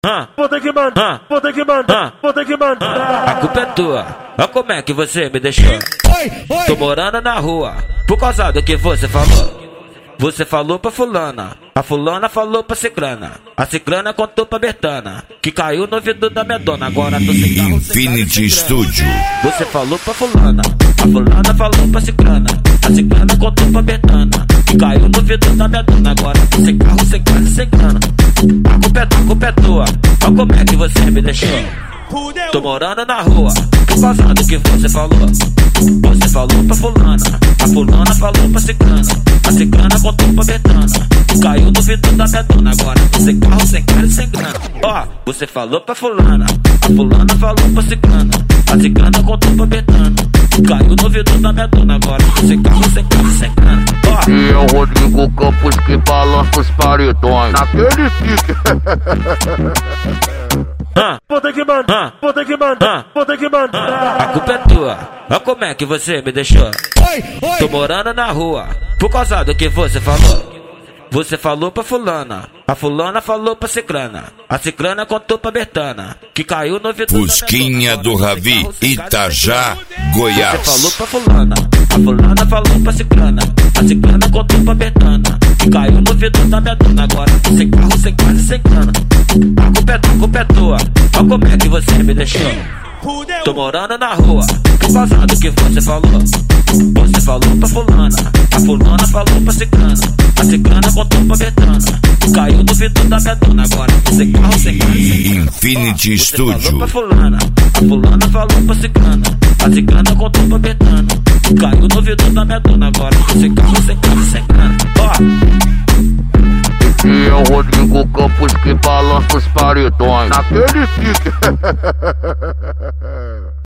Vou ter que mandar, vou ter que mandar, vou ter que mandar. A culpa é tua, olha como é que você me deixou. Tô morando na rua, por causa do que você falou. Você falou pra fulana, a fulana falou pra ciclana, a ciclana contou pra Bertana, que caiu no ouvido da minha dona, agora tô sem carro, Infinity Studio. Você falou pra fulana, a fulana falou pra ciclana, a ciclana contou pra Bertana, que caiu no ouvido da minha dona, agora tô sem carro, sem casa, sem grana. A culpa é tua, olha como é que você me deixou. Tô morando na rua, por causa do que você falou. Você falou pra fulana, a fulana falou pra ciclana, a ciclana contou pra Bertana, caiu no vidro da minha dona, agora sem carro, sem cara e sem grana. Ó, você falou pra fulana, a fulana falou pra ciclana, a ciclana contou pra Bertana, caiu no vidro da minha dona, agora sem carro, sem cara e sem grana. Ó, E é o Rodrigo Campos que balança os paredões naquele pique. Vou ter que mandar, vou ter que mandar, vou ter que mandar. a culpa é tua, olha como é que você me deixou. Tô morando na rua, por causa do que você falou. Você falou pra fulana, a fulana falou pra ciclana, a ciclana contou pra Bertana, que caiu no ouvido Fusquinha do Ravi, Itajá, Goiás. Você falou pra fulana, a fulana falou pra ciclana, a ciclana contou pra Bertana, que caiu no ouvido da minha dona, agora sem carro, sem casa e sem grana. A culpa é tua, olha como é que você me deixou. Tô morando na rua, por causa do que você falou. Você falou pra fulana, a fulana falou pra ciclana, a ciclana contou pra Bertana, caiu no vidro da minha dona, agora sem carro, sem casa e sem grana. Infinity Você falou Studio. pra fulana, a fulana falou pra ciclana, a ciclana contou pra Bertana, caiu no vidro da minha dona, agora sem carro, sem casa e sem grana. Ó, E é o Rodrigo Campos que balança os paredões naquele pique.